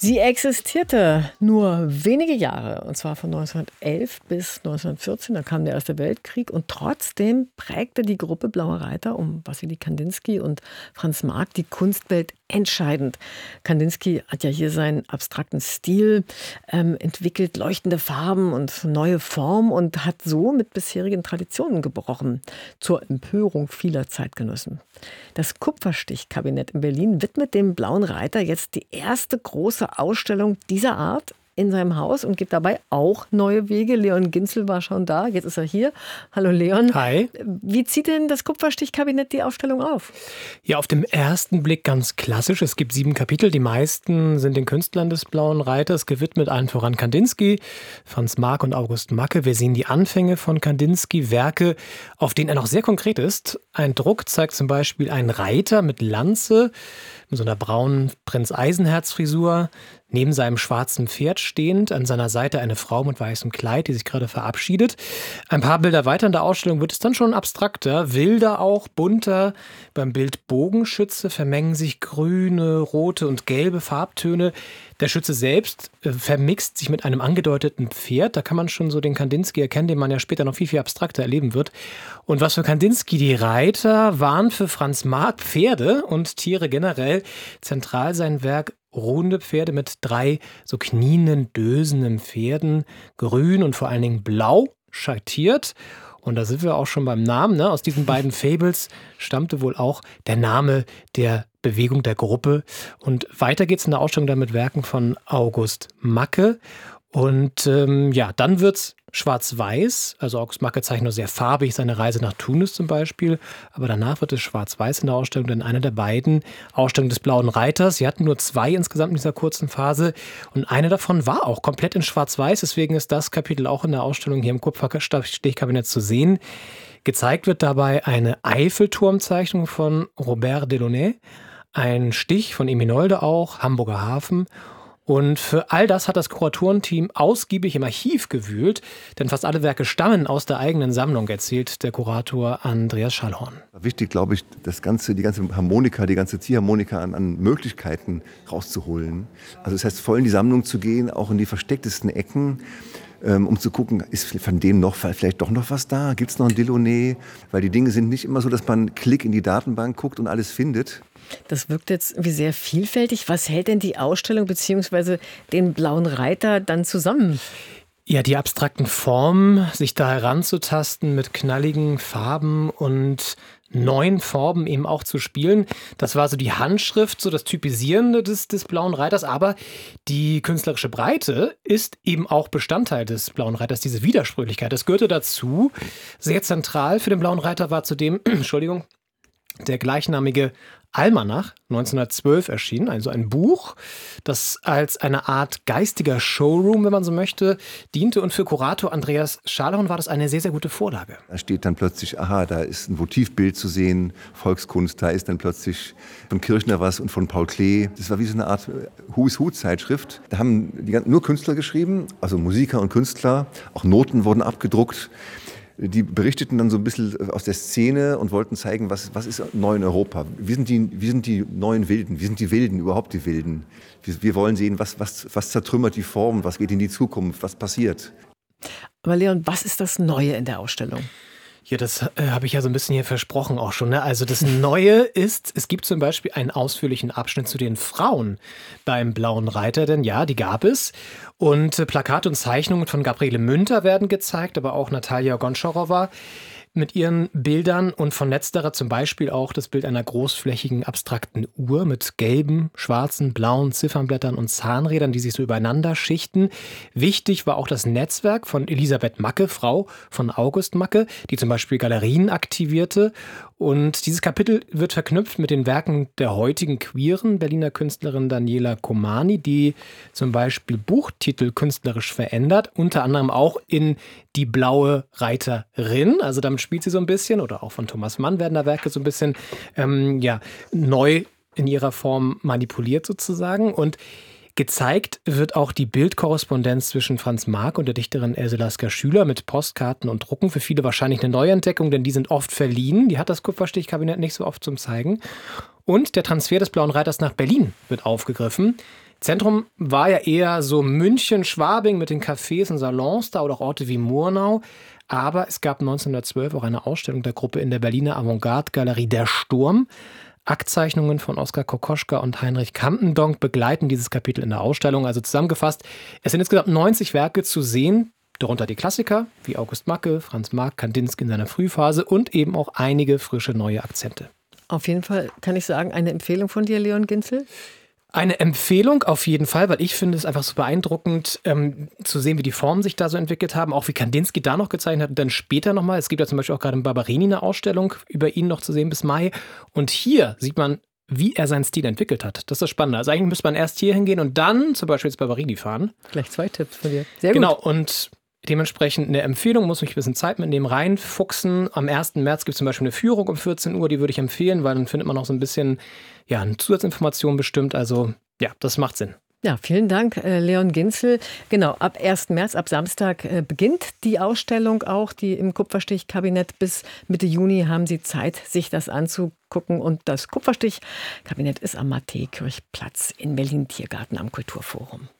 Sie existierte nur wenige Jahre, und zwar von 1911 bis 1914, da kam der Erste Weltkrieg, und trotzdem prägte die Gruppe Blaue Reiter um Wassily Kandinsky und Franz Marc die Kunstwelt entscheidend. Kandinsky hat ja hier seinen abstrakten Stil entwickelt, leuchtende Farben und neue Formen, und hat so mit bisherigen Traditionen gebrochen, zur Empörung vieler Zeitgenossen. Das Kupferstichkabinett in Berlin widmet dem Blauen Reiter jetzt die erste große Ausstellung dieser Art in seinem Haus und geht dabei auch neue Wege. Leon Ginzel war schon da, jetzt ist er hier. Hallo Leon. Hi. Wie zieht denn das Kupferstichkabinett die Ausstellung auf? Ja, auf den ersten Blick ganz klassisch. Es gibt 7 Kapitel. Die meisten sind den Künstlern des Blauen Reiters gewidmet, allen voran Kandinsky, Franz Marc und August Macke. Wir sehen die Anfänge von Kandinsky, Werke, auf denen er noch sehr konkret ist. Ein Druck zeigt zum Beispiel einen Reiter mit Lanze, mit so einer braunen Prinz-Eisenherz-Frisur, neben seinem schwarzen Pferd stehend, an seiner Seite eine Frau mit weißem Kleid, die sich gerade verabschiedet. Ein paar Bilder weiter in der Ausstellung wird es dann schon abstrakter, wilder auch, bunter. Beim Bild Bogenschütze vermengen sich grüne, rote und gelbe Farbtöne. Der Schütze selbst vermixt sich mit einem angedeuteten Pferd. Da kann man schon so den Kandinsky erkennen, den man ja später noch viel, viel abstrakter erleben wird. Und was für Kandinsky die Reiter waren, für Franz Marc Pferde und Tiere generell. Zentral sein Werk ruhende Pferde mit 3 so knienden, dösenden Pferden, grün und vor allen Dingen blau schattiert. Und da sind wir auch schon beim Namen, ne? Aus diesen beiden Fables stammte wohl auch der Name der Bewegung der Gruppe. Und weiter geht's in der Ausstellung dann mit Werken von August Macke. Und dann wird's schwarz-weiß. Also August Macke zeichnet nur sehr farbig seine Reise nach Tunis zum Beispiel. Aber danach wird es schwarz-weiß in der Ausstellung, denn eine der beiden Ausstellungen des Blauen Reiters. Sie hatten nur 2 insgesamt in dieser kurzen Phase. Und eine davon war auch komplett in schwarz-weiß. Deswegen ist das Kapitel auch in der Ausstellung hier im Kupferstichkabinett zu sehen. Gezeigt wird dabei eine Eiffelturmzeichnung von Robert Delaunay, ein Stich von Eminolde auch, Hamburger Hafen. Und für all das hat das Kuratorenteam ausgiebig im Archiv gewühlt, denn fast alle Werke stammen aus der eigenen Sammlung, erzählt der Kurator Andreas Schallhorn. Wichtig, glaube ich, die ganze Harmonika, die ganze Ziehharmonika an Möglichkeiten rauszuholen. Also das heißt, voll in die Sammlung zu gehen, auch in die verstecktesten Ecken, um zu gucken, ist von dem vielleicht doch noch was da? Gibt es noch ein Delaunay? Weil die Dinge sind nicht immer so, dass man Klick in die Datenbank guckt und alles findet. Das wirkt jetzt wie sehr vielfältig. Was hält denn die Ausstellung bzw. den Blauen Reiter dann zusammen? Ja, die abstrakten Formen, sich da heranzutasten, mit knalligen Farben und neuen Formen eben auch zu spielen. Das war so die Handschrift, so das Typisierende des Blauen Reiters. Aber die künstlerische Breite ist eben auch Bestandteil des Blauen Reiters, diese Widersprüchlichkeit. Das gehörte dazu. Sehr zentral für den Blauen Reiter war zudem, der gleichnamige Almanach, 1912 erschienen, also ein Buch, das als eine Art geistiger Showroom, wenn man so möchte, diente. Und für Kurator Andreas Schallhorn war das eine sehr, sehr gute Vorlage. Da steht dann plötzlich, da ist ein Votivbild zu sehen, Volkskunst, da ist dann plötzlich von Kirchner was und von Paul Klee. Das war wie so eine Art Who-is-Who-Zeitschrift. Da haben nur Künstler geschrieben, also Musiker und Künstler, auch Noten wurden abgedruckt. Die berichteten dann so ein bisschen aus der Szene und wollten zeigen, was ist neu in Europa. Wie sind die neuen Wilden? Wie sind die Wilden, überhaupt die Wilden? Wir wollen sehen, was zertrümmert die Form, was geht in die Zukunft, was passiert. Aber Leon, was ist das Neue in der Ausstellung? Ja, das habe ich ja so ein bisschen hier versprochen auch schon. Ne? Also das Neue ist, es gibt zum Beispiel einen ausführlichen Abschnitt zu den Frauen beim Blauen Reiter, denn ja, die gab es. Und Plakate und Zeichnungen von Gabriele Münter werden gezeigt, aber auch Natalia Goncharowa mit ihren Bildern, und von letzterer zum Beispiel auch das Bild einer großflächigen abstrakten Uhr mit gelben, schwarzen, blauen Ziffernblättern und Zahnrädern, die sich so übereinander schichten. Wichtig war auch das Netzwerk von Elisabeth Macke, Frau von August Macke, die zum Beispiel Galerien aktivierte. Und dieses Kapitel wird verknüpft mit den Werken der heutigen queeren Berliner Künstlerin Daniela Komani, die zum Beispiel Buchtitel künstlerisch verändert, unter anderem auch in Die Blaue Reiterin. Also damit spielt sie so ein bisschen, oder auch von Thomas Mann werden da Werke so ein bisschen neu in ihrer Form manipuliert sozusagen. Und gezeigt wird auch die Bildkorrespondenz zwischen Franz Marc und der Dichterin Else Lasker-Schüler mit Postkarten und Drucken. Für viele wahrscheinlich eine Neuentdeckung, denn die sind oft verliehen. Die hat das Kupferstichkabinett nicht so oft zum Zeigen. Und der Transfer des Blauen Reiters nach Berlin wird aufgegriffen. Zentrum war ja eher so München, Schwabing mit den Cafés und Salons da oder auch Orte wie Murnau. Aber es gab 1912 auch eine Ausstellung der Gruppe in der Berliner Avantgarde-Galerie Der Sturm. Aktzeichnungen von Oskar Kokoschka und Heinrich Campendonck begleiten dieses Kapitel in der Ausstellung. Also zusammengefasst, es sind insgesamt 90 Werke zu sehen, darunter die Klassiker wie August Macke, Franz Marc, Kandinsky in seiner Frühphase und eben auch einige frische neue Akzente. Auf jeden Fall kann ich sagen, eine Empfehlung von dir, Leon Ginzel? Eine Empfehlung auf jeden Fall, weil ich finde es einfach so beeindruckend zu sehen, wie die Formen sich da so entwickelt haben, auch wie Kandinsky da noch gezeichnet hat und dann später nochmal. Es gibt ja zum Beispiel auch gerade in Barberini eine Ausstellung über ihn noch zu sehen bis Mai. Und hier sieht man, wie er seinen Stil entwickelt hat. Das ist das Spannende. Also eigentlich müsste man erst hier hingehen und dann zum Beispiel ins Barberini fahren. Gleich 2 Tipps von dir. Sehr gut. Genau, und dementsprechend eine Empfehlung, muss mich ein bisschen Zeit mitnehmen, reinfuchsen. Am 1. März gibt es zum Beispiel eine Führung um 14 Uhr, die würde ich empfehlen, weil dann findet man noch so ein bisschen eine Zusatzinformation bestimmt. Also ja, das macht Sinn. Ja, vielen Dank, Leon Ginzel. Genau, ab 1. März, ab Samstag beginnt die Ausstellung auch, die im Kupferstich-Kabinett. Bis Mitte Juni haben Sie Zeit, sich das anzugucken. Und das Kupferstich-Kabinett ist am Matthäi-Kirchplatz in Berlin-Tiergarten am Kulturforum.